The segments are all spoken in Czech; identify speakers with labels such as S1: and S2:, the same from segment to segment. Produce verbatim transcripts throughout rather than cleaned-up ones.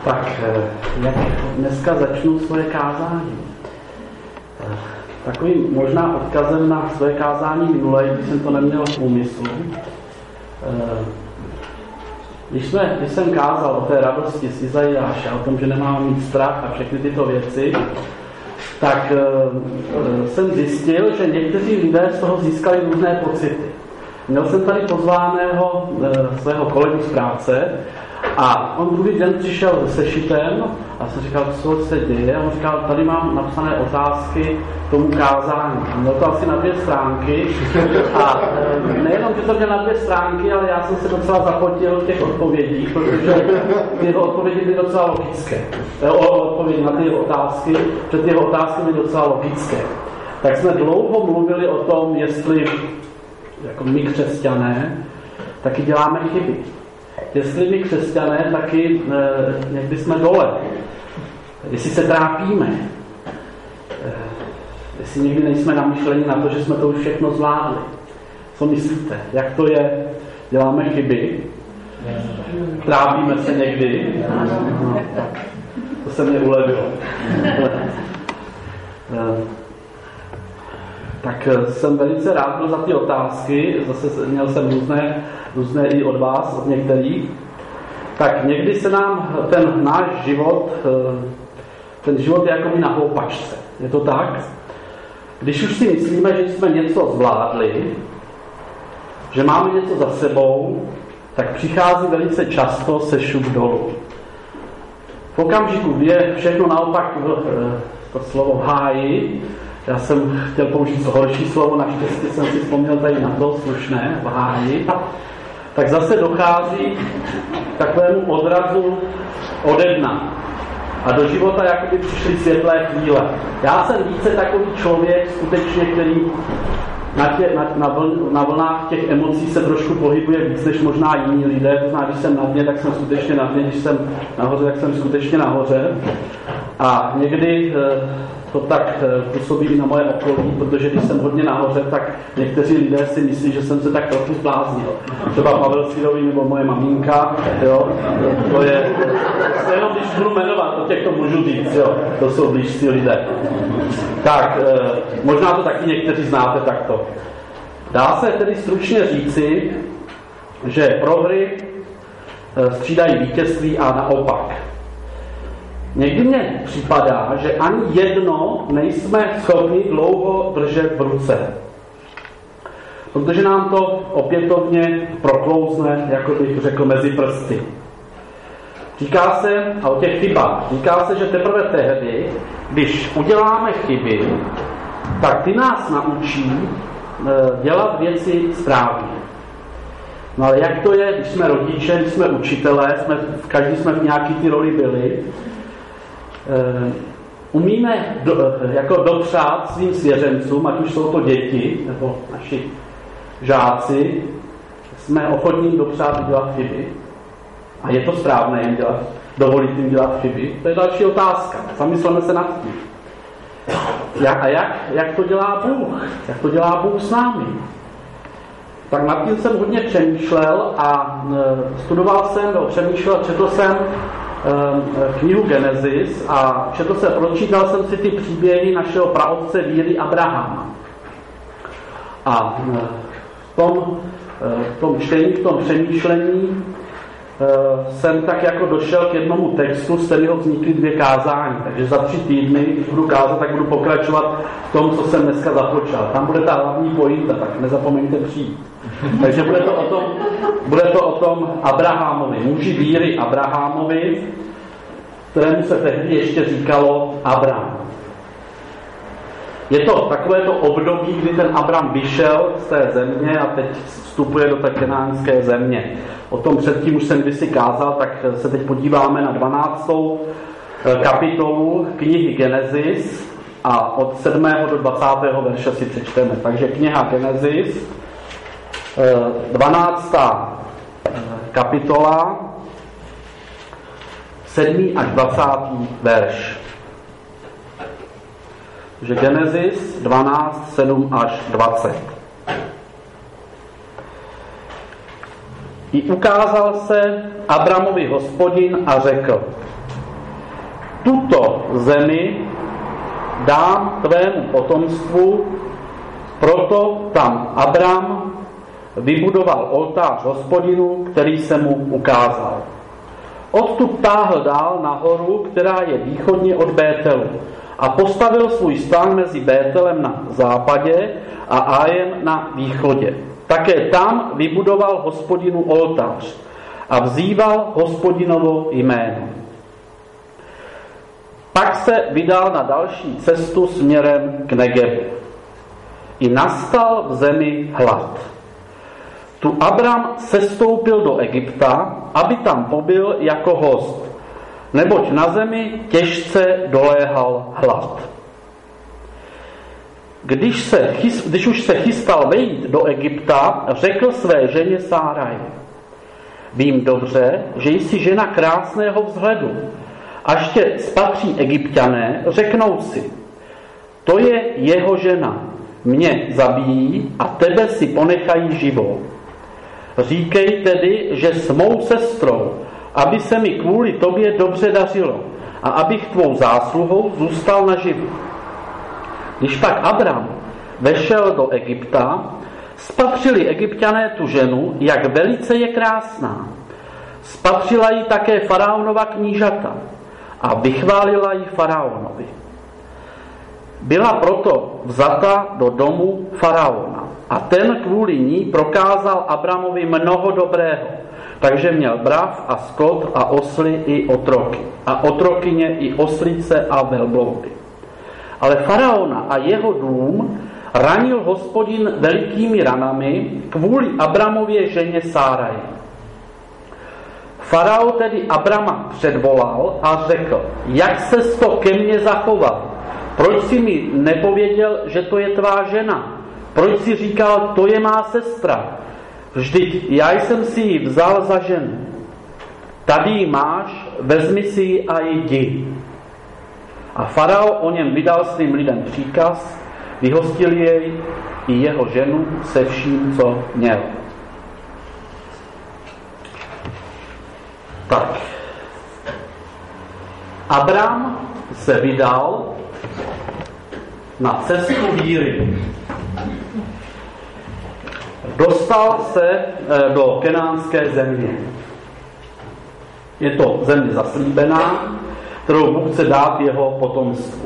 S1: Tak, jak dneska začnu svoje kázání? Takovým možná odkazem na svoje kázání minulé, když jsem to neměl v úmyslu. Když, jsme, když jsem kázal o té radosti z Izajáše, o tom, že nemám mít strach a všechny tyto věci, tak jsem zjistil, že někteří lidé z toho získali různé pocity. Měl jsem tady pozváného svého kolegu z práce a on druhý den přišel se sešitem a jsem říkal, co se děje. A on říkal, tady mám napsané otázky k tomu kázání. Měl to asi na dvě stránky a nejenom, že to měl na dvě stránky, ale já jsem se docela zapotil v těch odpovědích, protože jeho odpovědi byly docela logické. O odpovědi na ty otázky, protože ty jeho otázky byly docela logické. Tak jsme dlouho mluvili o tom, jestli jako my křesťané taky děláme chyby. Jestli my křesťané taky e, někdy jsme dole. Jestli se trápíme. E, jestli někdy nejsme namyšleni na to, že jsme to už všechno zvládli. Co myslíte? Jak to je? Děláme chyby? Trápíme se někdy? No, tak. To se mě ulevilo. e, Tak jsem velice rád byl za ty otázky, zase měl jsem různé, různé i od vás, od některých. Tak někdy se nám ten náš život, ten život je jako by na houpačce. Je to tak? Když už si myslíme, že jsme něco zvládli, že máme něco za sebou, tak přichází velice často se šup dolů. V okamžiku, kdy je všechno naopak to slovo háji, já jsem chtěl použít to horší slovo, naštěstí jsem si vzpomněl tady na to slušné, v háji, tak zase dochází k takovému odrazu ode dna. A do života jakoby přišly světlé chvíle. Já jsem více takový člověk, skutečně, který na, tě, na, na, vl, na vlnách těch emocí se trošku pohybuje víc než možná jiní lidé. To znamená, když jsem na dně, tak jsem skutečně na dně, když jsem nahoře, tak jsem skutečně nahoře. A někdy to tak působí i na moje okolí, protože když jsem hodně nahoře, tak někteří lidé si myslí, že jsem se tak trochu zbláznil. Třeba Pavel Svírový nebo moje maminka, jo, to je, to jenom když budu jmenovat, o těch to můžu říct, jo, to jsou blížší lidé. Tak, možná to taky někteří znáte takto. Dá se tedy stručně říci, že prohry střídají vítězství a naopak. Někdy mně připadá, že ani jedno nejsme schopni dlouho držet v ruce. Protože nám to opětovně proklouzne, jako bych řekl, mezi prsty. Říká se, a o těch chybách, říká se, že teprve tehdy, když uděláme chyby, tak ty nás naučí dělat věci správně. No ale jak to je, když jsme rodiče, když jsme učitelé, jsme, každý jsme v nějaký ty roli byli, umíme do, jako dopřát svým svěřencům, ať už jsou to děti nebo naši žáci, jsme ochotní dopřát dělat chyby. A je to správné jim dělat, dovolit jim dělat chyby? To je další otázka. Zamysleme se nad tím. A jak, jak to dělá Bůh? Jak to dělá Bůh s námi? Tak nad tím jsem hodně přemýšlel a studoval jsem, nebo přemýšlel, četl jsem knihu Genesis a četl jsem, pročítal jsem si ty příběhy našeho praotce víry Abrahama. A v tom, v tom čtení, v tom přemýšlení jsem tak jako došel k jednomu textu, z kterého vznikly dvě kázání. Takže za tři týdny, když budu kázat, tak budu pokračovat v tom, co jsem dneska započal. Tam bude ta hlavní pointa, tak nezapomeňte přijít. Takže bude to o tom, bude to o tom Abrahamovi, muži víry Abrahamovi, kterému se tehdy ještě říkalo Abram. Je to takové to období, kdy ten Abram vyšel z té země a teď vstupuje do té kenánské země. O tom předtím už jsem kdysi kázal, tak se teď podíváme na dvanáctou kapitolu knihy Genesis a od sedmého do dvacátého verše si přečteme. Takže kniha Genesis, dvanáctá kapitola, sedmý až dvacátý verš. Takže Genesis dvanáct, sedm až dvacet. I ukázal se Abramovi Hospodin a řekl: tuto zemi dám tvému potomstvu, proto tam Abram vybudoval oltář Hospodinu, který se mu ukázal. Odtud táhl dál nahoru, která je východně od Bételu, a postavil svůj stán mezi Bételem na západě a Ájem na východě. Také tam vybudoval Hospodinu oltář a vzýval Hospodinovo jméno. Pak se vydal na další cestu směrem k Negevu. I nastal v zemi hlad. Tu Abram sestoupil do Egypta, aby tam pobyl jako host, neboť na zemi těžce doléhal hlad. Když, se, když už se chystal vejít do Egypta, řekl své ženě Sáraj: Vím dobře, že jsi žena krásného vzhledu, až tě spatří Egypťané, řeknou si: To je jeho žena, mě zabijí a tebe si ponechají živou. Říkej tedy, že s mou sestrou, aby se mi kvůli tobě dobře dařilo a abych tvou zásluhou zůstal naživu. Když pak Abram vešel do Egypta, spatřili Egypťané tu ženu, jak velice je krásná. Spatřila ji také faraonova knížata a vychválila ji faraonovi. Byla proto vzata do domu faraona a ten kvůli ní prokázal Abramovi mnoho dobrého, takže měl brav a skot a osly i otroky a otrokyně i oslice a velbloudy. Ale faraona a jeho dům ranil Hospodin velikými ranami kvůli Abramově ženě Sáraj. Farao tedy Abrama předvolal a řekl: Jak ses to ke mně zachoval? Proč jsi mi nepověděl, že to je tvá žena? Proč jsi říkal, to je má sestra? Vždyť já jsem si ji vzal za ženu. Tady ji máš, vezmi si ji a jdi. A farao o něm vydal svým lidem příkaz, vyhostil jej i jeho ženu se vším, co měl. Tak. Abram se vydal na cestu víry. Dostal se do kenánské země. Je to země zaslíbená, kterou Bůh chce dát jeho potomstvu.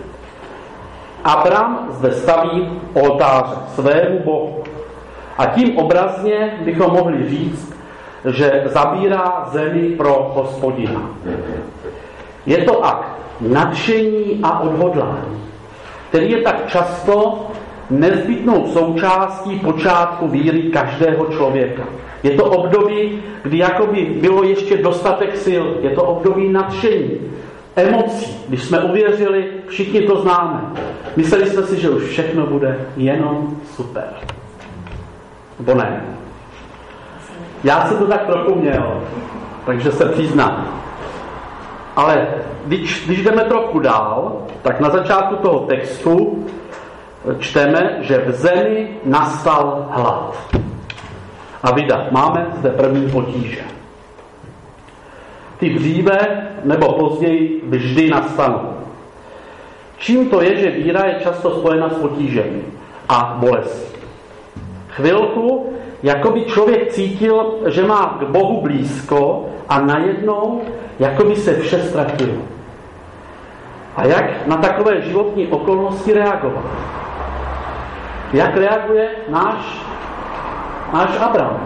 S1: Abram zde staví oltáře svému Bohu. A tím obrazně bychom mohli říct, že zabírá zemi pro Hospodina. Je to akt nadšení a odhodlání, který je tak často nezbytnou součástí počátku víry každého člověka. Je to období, kdy jakoby bylo ještě dostatek sil. Je to období nadšení, emocí. Když jsme uvěřili, všichni to známe. Mysleli jsme si, že už všechno bude jenom super. Nebo ne? Já jsem to tak trochu měl, takže se přiznám. Ale když, když jdeme trochu dál, tak na začátku toho textu čteme, že v zemi nastal hlad. A vida, máme zde první potíže. Ty dříve nebo později vždy nastanou. Čím to je, že víra je často spojena s potížemi a bolestí. Chvilku, jako by člověk cítil, že má k Bohu blízko a najednou, jako by se vše ztratilo. A jak na takové životní okolnosti reagovat? Jak reaguje náš, náš Abram?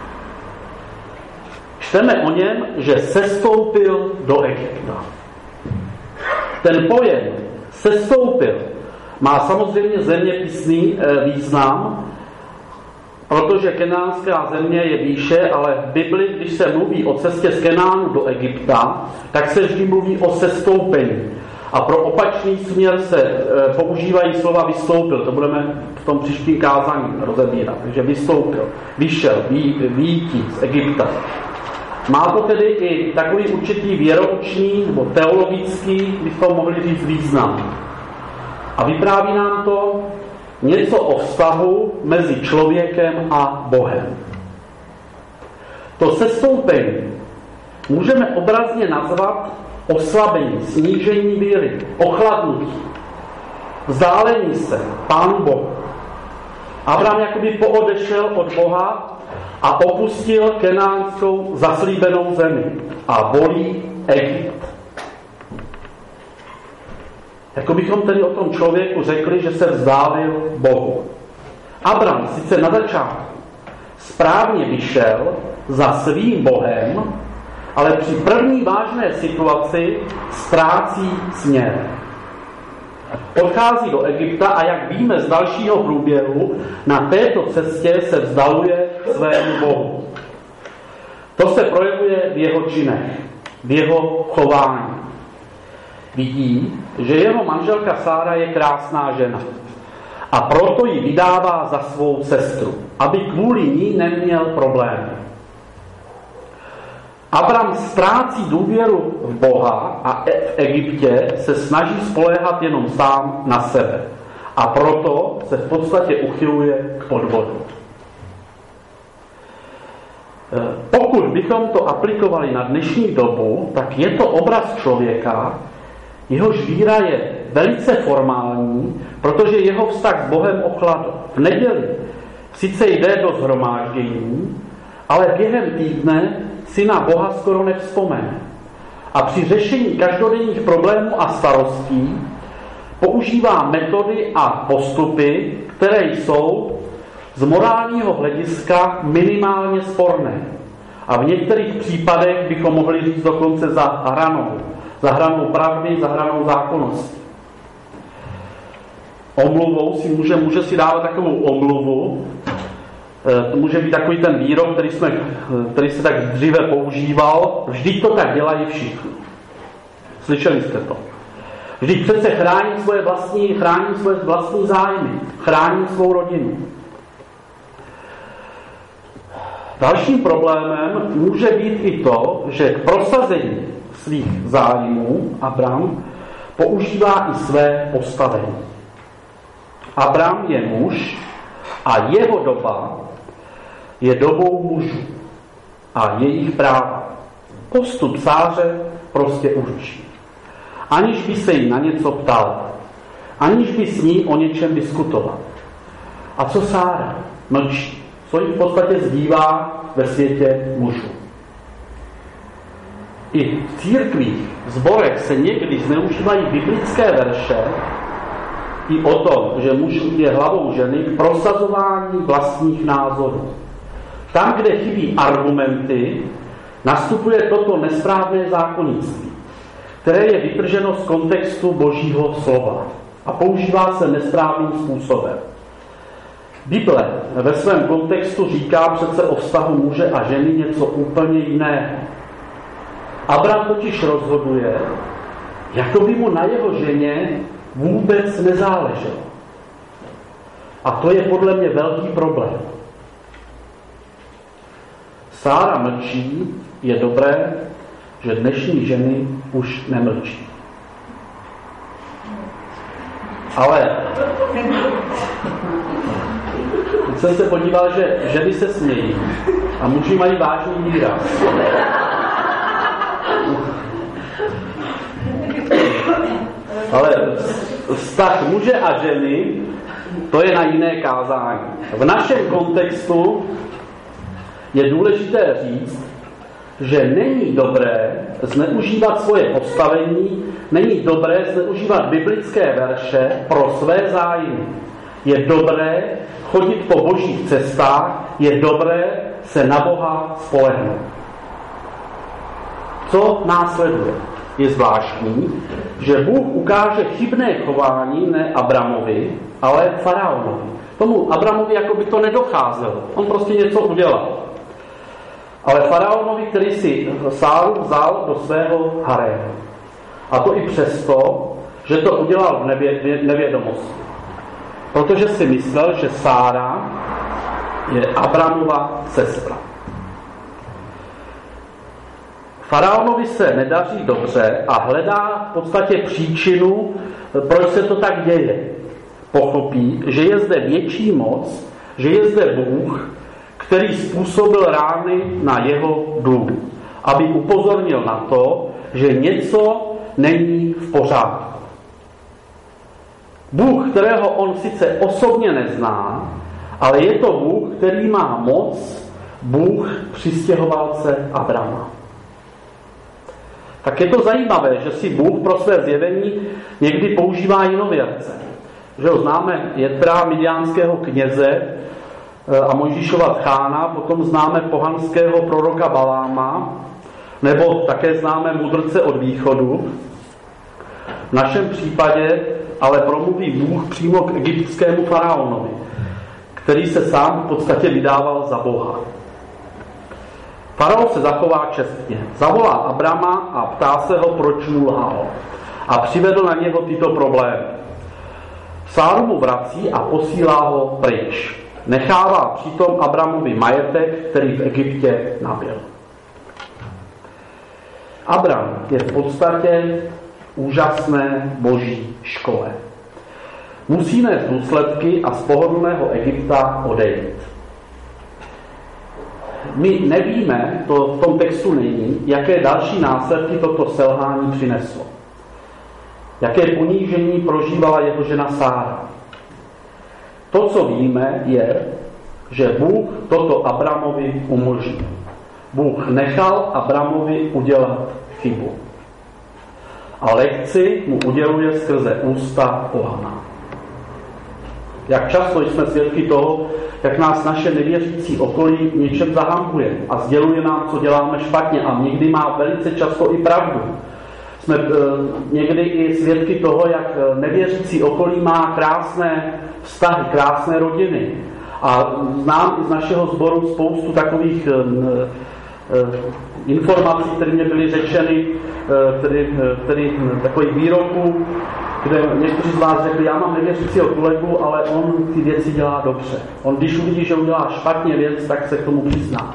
S1: Čteme o něm, že sestoupil do Egypta. Ten pojem sestoupil má samozřejmě zeměpisný význam, protože kenánská země je výše, ale v Bibli, když se mluví o cestě z Kenánu do Egypta, tak se vždy mluví o sestoupení. A pro opačný směr se e, používají slova vystoupil. To budeme v tom příštím kázání rozebírat. Takže vystoupil, vyšel, vý, výjití z Egypta. Má to tedy i takový určitý věroučný nebo teologický, bychom mohli říct, význam. A vypráví nám to něco o vztahu mezi člověkem a Bohem. To sestoupení můžeme obrazně nazvat oslabení, snížení víry, ochladnutí, vzdálení se Pánu Bohu. Abraham jakoby poodešel od Boha a opustil kenánskou zaslíbenou zemi a volí Egypt. Jako bychom tedy o tom člověku řekli, že se vzdálil Bohu. Abraham sice na začátku správně vyšel za svým Bohem, ale při první vážné situaci ztrácí směr. Odchází do Egypta a jak víme z dalšího průběhu, na této cestě se vzdaluje svému Bohu. To se projevuje v jeho činech, v jeho chování. Vidí, že jeho manželka Sára je krásná žena a proto ji vydává za svou sestru, aby kvůli ní neměl problémy. Abraham ztrácí důvěru v Boha a v Egyptě se snaží spoléhat jenom sám na sebe. A proto se v podstatě uchyluje k podvodu. Pokud bychom to aplikovali na dnešní dobu, tak je to obraz člověka, jehož víra je velice formální, protože jeho vztah s Bohem ochladl. V neděli sice jde do shromáždění, ale během týdne si na Boha skoro nevzpomene. A při řešení každodenních problémů a starostí používá metody a postupy, které jsou z morálního hlediska minimálně sporné. A v některých případech bychom mohli říct dokonce za hranou. Za hranou pravdy, za hranou zákonnosti. Omluvou si může, může si dávat takovou omluvu. To může být takový ten výrok, který, jsme, který se tak dříve používal. Vždyť to tak dělají všichni. Slyšeli jste to? Vždyť přece chrání svoje vlastní, chrání svoje vlastní zájmy, chrání svou rodinu. Dalším problémem může být i to, že k prosazení svých zájmů Abraham používá i své postavení. Abraham je muž a jeho doba je dobou mužů a jejich práva. Postup Sáře prostě určí. Aniž by se jí na něco ptal, aniž by s ní o něčem diskutoval. A co Sára? Mlčí. Co jí v podstatě zbývá ve světě mužů. I v církvích, v sborech se někdy zneužívají biblické verše i o tom, že muž je hlavou ženy k prosazování vlastních názorů. Tam, kde chybí argumenty, nastupuje toto nesprávné zákonnictví, které je vytrženo z kontextu Božího slova a používá se nesprávným způsobem. Bible ve svém kontextu říká přece o vztahu muže a ženy něco úplně jiného. Abraham totiž rozhoduje, jako by mu na jeho ženě vůbec nezáleželo. A to je podle mě velký problém. Sára mlčí, je dobré, že dnešní ženy už nemlčí. Ale teď jsem se podíval, že ženy se smějí a muži mají vážný výraz. Ale vztah muže a ženy, to je na jiné kázání. V našem kontextu je důležité říct, že není dobré zneužívat svoje postavení, není dobré zneužívat biblické verše pro své zájmy. Je dobré chodit po božích cestách, je dobré se na Boha spolehnout. Co následuje? Je zvláštní, že Bůh ukáže chybné chování ne Abramovi, ale faraonovi. Tomu Abramovi jako by to nedocházelo. On prostě něco udělal. Ale faraonovi, který si Sáru vzal do svého harému. A to i přesto, že to udělal v nevě, nevědomosti. Protože si myslel, že Sára je Abramova sestra. Faraonovi se nedaří dobře a hledá v podstatě příčinu, proč se to tak děje. Pochopí, že je zde větší moc, že je zde Bůh, který způsobil rány na jeho dům. aby upozornil na to, že něco není v pořádku. Bůh, kterého on sice osobně nezná, ale je to Bůh, který má moc, Bůh přistěhovalce Abrama. Tak je to zajímavé, že si Bůh pro své zjevení někdy používá jinověrce. Že ho známe Jetra, midiánského kněze a Mojžíšova tchána, potom známe pohanského proroka Baláma, nebo také známe mudrce od východu. V našem případě ale promluví Bůh přímo k egyptskému faraonovi, který se sám v podstatě vydával za Boha. Faraon se zachová čestně. Zavolá Abrama a ptá se ho, proč mu lhal. A přivedl na něho tyto problémy. Sáru mu vrací a posílá ho pryč. Nechává přitom Abramovi majetek, který v Egyptě nabyl. Abram je v podstatě úžasné boží škole. Musí nést důsledky a z pohodlného Egypta odejít. My nevíme, to v tom textu není, jaké další následky toto selhání přineslo. Jaké ponížení prožívala jeho žena Sára. To, co víme, je, že Bůh toto Abramovi umožnil. Bůh nechal Abramovi udělat chybu. A lekci mu uděluje skrze ústa pohana. Jak často jsme svědky toho, jak nás naše nevěřící okolí něčem zahambuje a sděluje nám, co děláme špatně, a někdy má velice často i pravdu. Jsme e, někdy i svědky toho, jak nevěřící okolí má krásné vztahy, krásné rodiny. A znám i z našeho sboru spoustu takových e, e, informací, které mě byly řečeny, e, který, který, takových výroků, kde někteří z vás řekli, já mám nevěřícího kolegu, ale on ty věci dělá dobře. On, když uvidí, že udělá špatně věc, tak se k tomu přizná.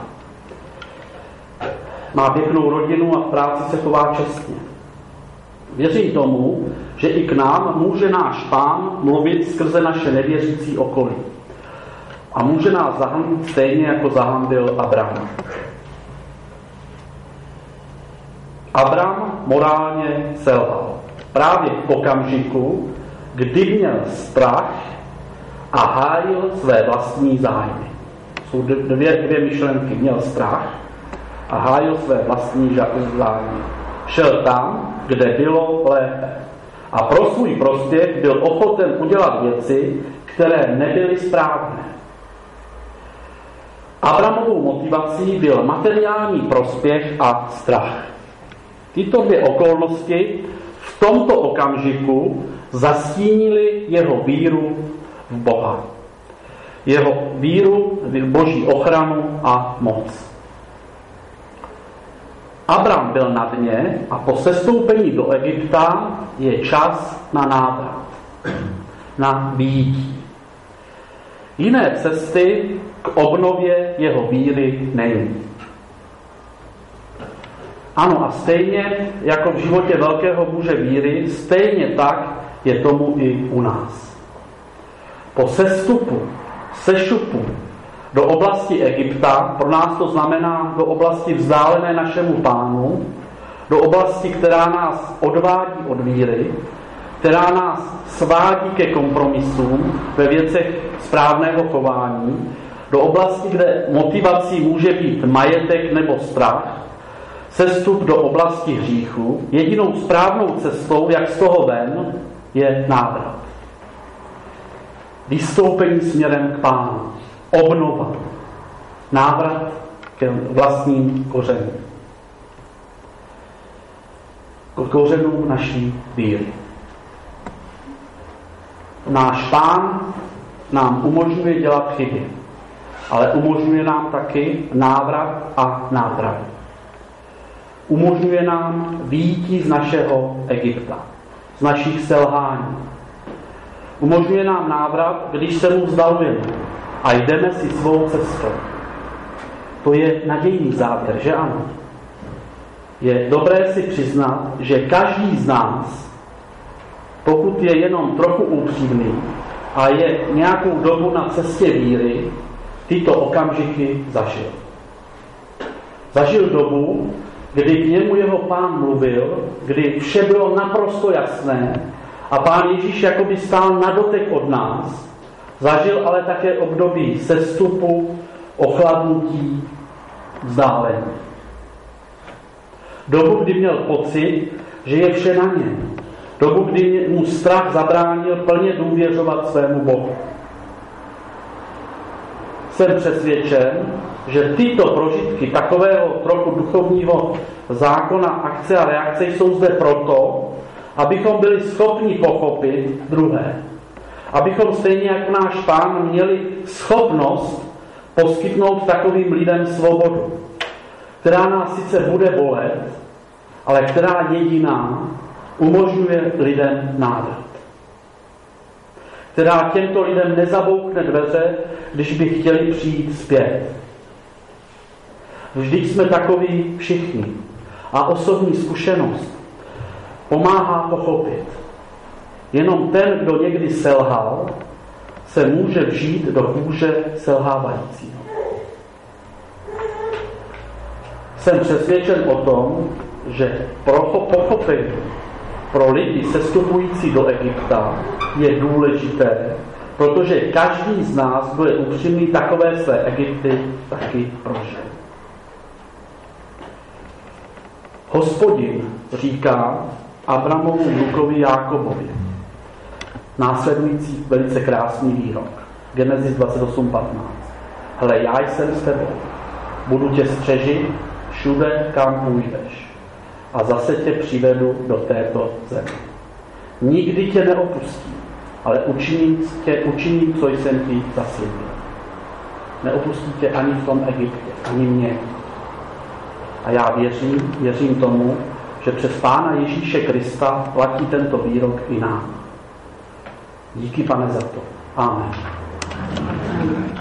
S1: Má pěknou rodinu a v práci se chová čestně. Věřím tomu, že i k nám může náš Pán mluvit skrze naše nevěřící okolí. A může nás zahambit stejně, jako zahambil Abraham. Abram morálně selhal. Právě v okamžiku, kdy měl strach a hájil své vlastní zájmy. Jsou dvě, dvě myšlenky. Měl strach a hájil své vlastní zájmy. Šel tam, kde bylo lépe. A pro svůj prospěch byl ochoten udělat věci, které nebyly správné. Abramovou motivací byl materiální prospěch a strach. Tyto dvě okolnosti v tomto okamžiku zastínili jeho víru v Boha. Jeho víru v Boží ochranu a moc. Abram byl na dně a po sestoupení do Egypta je čas na návrat, na vyjití. Jiné cesty k obnově jeho víry není. Ano, a stejně jako v životě velkého muže víry, stejně tak je tomu i u nás. Po sestupu, sešupu do oblasti Egypta, pro nás to znamená do oblasti vzdálené našemu Pánu, do oblasti, která nás odvádí od víry, která nás svádí ke kompromisům ve věcech správného chování, do oblasti, kde motivací může být majetek nebo strach, sestup do oblasti hříchu, jedinou správnou cestou, jak z toho ven, je návrat. Vystoupení směrem k Pánu, obnova, návrat k vlastním kořenům. K kořenům naší víry. Náš Pán nám umožňuje dělat chyby, ale umožňuje nám taky návrat a nápravu. Umožňuje nám vyjítí z našeho Egypta, z našich selhání. Umožňuje nám návrat, když se mu vzdalujeme a jdeme si svou cestou. To je nadějný závěr, že ano? Je dobré si přiznat, že každý z nás, pokud je jenom trochu upřímný a je nějakou dobu na cestě víry, tyto okamžiky zažil. Zažil dobu, kdy k němu jeho Pán mluvil, kdy vše bylo naprosto jasné a Pán Ježíš jakoby stál na dotek od nás, zažil ale také období sestupu, ochladnutí, vzdálení. Dobu, kdy měl pocit, že je vše na něm. Dobu, kdy mu strach zabránil plně důvěřovat svému Bohu. Jsem přesvědčen, že tyto prožitky takového trochu duchovního zákona, akce a reakce jsou zde proto, abychom byli schopni pochopit druhé. Abychom stejně jako náš Pán měli schopnost poskytnout takovým lidem svobodu, která nás sice bude bolet, ale která jediná umožňuje lidem návrat. Která těmto lidem nezaboukne dveře, když by chtěli přijít zpět. Vždyť jsme takoví všichni a osobní zkušenost pomáhá pochopit. Jenom ten, kdo někdy selhal, se může vžít do kůže selhávajícího. Jsem přesvědčen o tom, že pro pochopení pro lidi sestupující do Egypta je důležité, protože každý z nás, kdo je upřímný, takové své Egypty taky prožil. Hospodin říká Abramovu vnukovi Jákobovi následující velice krásný výrok. Genesis dvacet osm patnáct. Hle, já jsem s tebou. Budu tě střežit všude, kam půjdeš. A zase tě přivedu do této země. Nikdy tě neopustím, ale učiním tě, učiním, co jsem ti zaslíbil. Neopustí tě ani v tom Egyptě, ani mě. A já věřím, věřím tomu, že přes Pána Ježíše Krista platí tento výrok i nám. Díky, Pane, za to. Amen.